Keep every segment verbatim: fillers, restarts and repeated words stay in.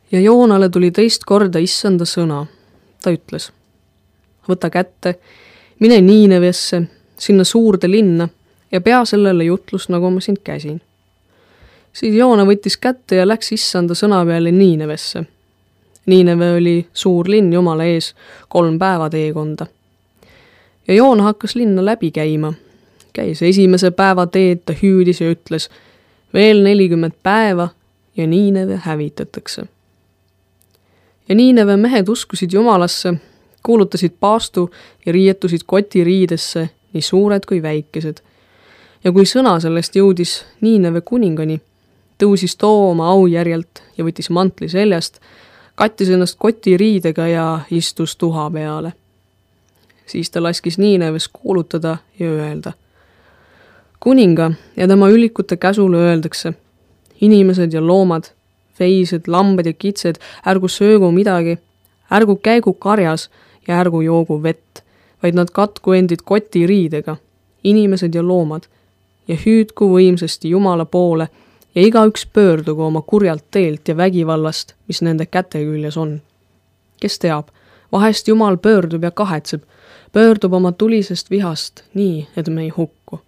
Ja Joonale tuli teist korda issanda sõna. Ta ütles, võta kätte, mine Niinevesse, sinna suurde linna ja pea sellele jutlust, nagu ma sind käsin. Siis Joona võttis kätte ja läks issanda sõna peale Niinevesse. Niineve oli suur linn Jumala ees, kolm päeva teekonda. Ja Joona hakkas linna läbi käima. Käis esimese päeva teed, ta hüüdis ja ütles, veel nelikümmend päeva ja Niineve hävitatakse. Ja Niineve mehed uskusid Jumalasse, kuulutasid paastu ja riietusid kotiriidesse, nii suured kui väikesed. Ja kui sõna sellest jõudis Niineve kuningani, tõusis too oma aujärjelt ja võttis mantli seljast, kattis ennast kotiriidega ja istus tuha peale. Siis ta laskis Niineves kuulutada ja öelda. Kuninga ja tema ülikute käsule öeldakse, inimesed ja loomad, veised, lambad ja kitsed, ärgu söögu midagi, ärgu käigu karjas ja ärgu joogu vett, vaid nad katku endid kotiriidega, inimesed ja loomad, ja hüüdku võimsasti Jumala poole ja igaüks pöördugu oma kurjalt teelt ja vägivallast, mis nende käte küljes on. Kes teab, vahest Jumal pöördub ja kahetseb, pöördub oma tulisest vihast nii, et me ei hukku.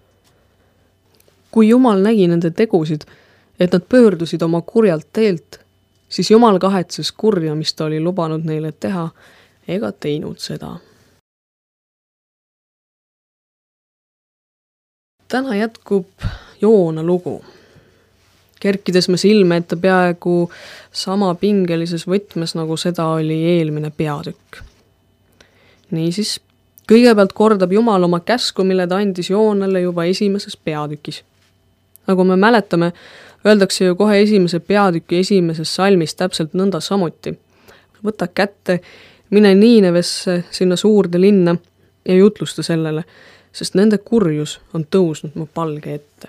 Kui Jumal nägi nende tegusid, et nad pöördusid oma kurjalt teelt, siis Jumal kahetses kurja, mis ta oli lubanud neile teha, ega teinud seda. Täna jätkub Joona lugu. Kerkides me silme, et ta peaaegu sama pingelises võtmes, nagu seda oli eelmine peatükk. Niisiis, kõigepealt kordab Jumal oma käsku, mille ta andis Joonale juba esimeses peatükis. Nagu me mäletame, öeldakse ju kohe esimese peatüki esimeses salmis täpselt nõnda samuti. Võta kätte, mine Niinevesse, sinna suurde linna ja jutlusta sellele, sest nende kurjus on tõusnud mu palge ette.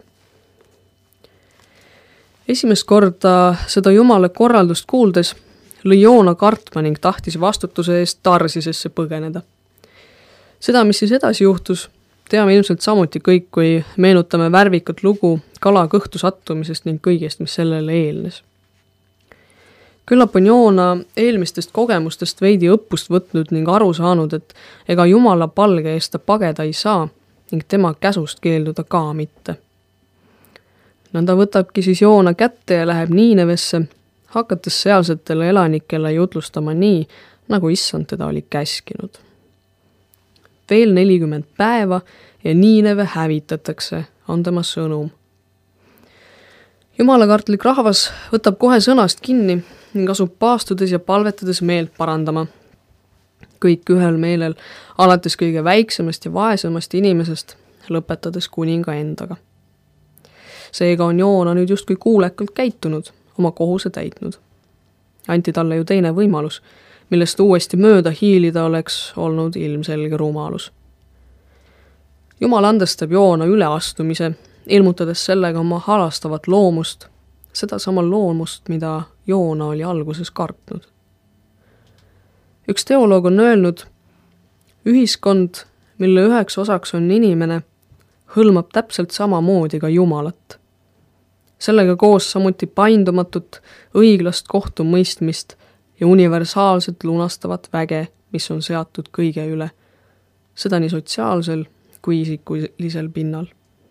Esimest korda seda Jumala korraldust kuuldes lõi Joona kartma ning tahtis vastutuse eest Tarsisesse põgeneda. Seda, mis siis edasi juhtus, teame ilmselt samuti kõik, kui meenutame värvikat lugu kala kõhtu sattumisest ning kõigest, mis sellele eelnes. Küllap on Joona eelmistest kogemustest veidi õppust võtnud ning aru saanud, et ega Jumala palge eest ta pageda ei saa ning tema käsust keelduda ka mitte. Nõnda võtabki siis Joona kätte ja läheb Niinevesse, hakates sealsetele elanikele jutlustama nii, nagu issand teda oli käskinud. Veel nelikümmend päeva ja Niineve hävitatakse, on tema sõnum. Jumalakartlik rahvas võtab kohe sõnast kinni ning asub paastudes ja palvetades meelt parandama. Kõik ühel meelel, alates kõige väiksemast ja vaesemast inimesest, lõpetades kuninga endaga. Seega on Joona nüüd justkui kuulekalt käitunud, oma kohuse täitnud. Anti talle ju teine võimalus, millest uuesti mööda hiilida oleks olnud ilmselge rumalus. Jumal andestab Joona üleastumise, ilmutades sellega oma halastavat loomust, seda sama loomust, mida Joona oli alguses kartnud. Üks teoloog on öelnud, ühiskond, mille üheks osaks on inimene, hõlmab täpselt sama moodi ka Jumalat. Sellega koos samuti paindumatut, õiglast kohtumõistmist ja universaalset lunastavat väge, mis on seatud kõige üle, seda nii sotsiaalsel kui isikulisel pinnal.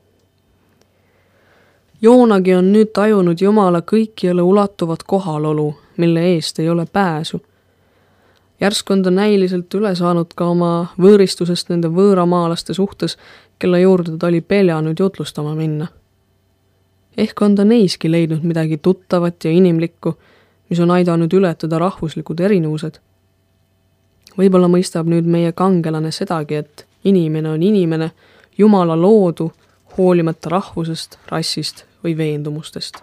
Joonagi on nüüd tajunud Jumala kõikjale ulatuvat kohalolu, mille eest ei ole pääsu. Järsk on ta näiliselt üle saanud ka oma võõristusest nende võõramaalaste suhtes, kelle juurde ta oli peljanud jutlustama minna. Ehk on ta neiski leidnud midagi tuttavat ja inimlikku, mis on aidanud ületada rahvuslikud erinevused. Võib-olla mõistab nüüd meie kangelane sedagi, et inimene on inimene, Jumala loodu, hoolimata rahvusest, rassist või veendumustest.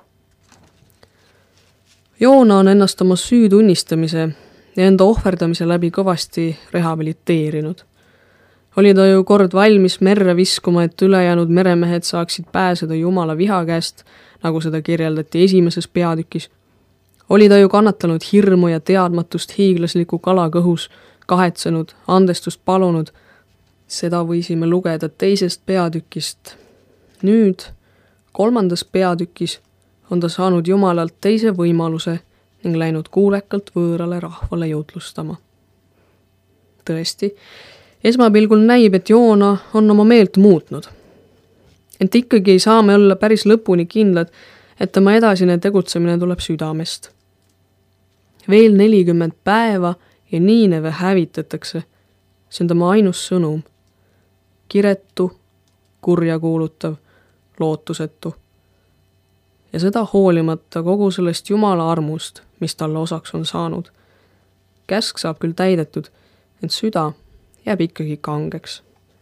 Joona on ennast oma süü tunnistamise ja enda ohverdamise läbi kõvasti rehabiliteerinud. Oli ta ju kord valmis merre viskuma, et ülejäänud meremehed saaksid pääseda Jumala viha käest, nagu seda kirjeldati esimeses peatükis. Oli ta ju kannatanud hirmu ja teadmatust hiiglasliku kala kõhus, kahetsenud, andestust palunud. Seda võisime lugeda teisest peatükist. Nüüd, kolmandas peatükis, on ta saanud Jumalalt teise võimaluse ning läinud kuulekalt võõrale rahvale jutlustama. Tõesti, esmapilgul näib, et Joona on oma meelt muutnud. Ent ikkagi ei saa me olla päris lõpuni kindlad, et tema edasine tegutsemine tuleb südamest. Veel nelikümmend päeva ja Niineve hävitatakse. See on tema ainus sõnum. Kiretu, kurjakuulutav, lootusetu. Ja seda hoolimata kogu sellest Jumala armust, mis talle osaks on saanud. Käsk saab küll täidetud, ent süda jääb ikkagi kangeks.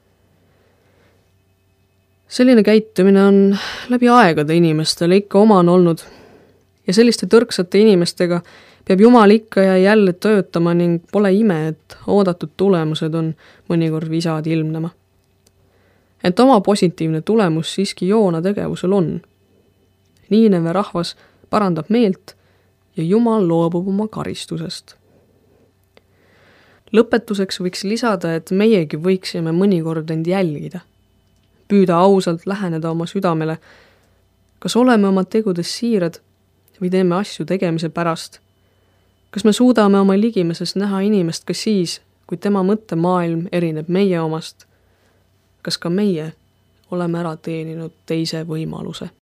Selline käitumine on läbi aegade inimestele ikka omane olnud ja selliste tõrksate inimestega peab Jumal ikka ja jälle töötama ning pole ime, et oodatud tulemused on mõnikord visad ilmnema. Ent oma positiivne tulemus siiski Joona tegevusel on. Niineve rahvas parandab meelt ja Jumal loobub oma karistusest. Lõpetuseks võiks lisada, et meiegi võiksime mõnikord end jälgida. Püüda ausalt läheneda oma südamele, kas oleme oma tegudes siirad või teeme asju tegemise pärast. Kas me suudame oma ligimeses näha inimest ka siis, kui tema mõttemaailm erineb meie omast? Kas ka meie oleme ära teeninud teise võimaluse?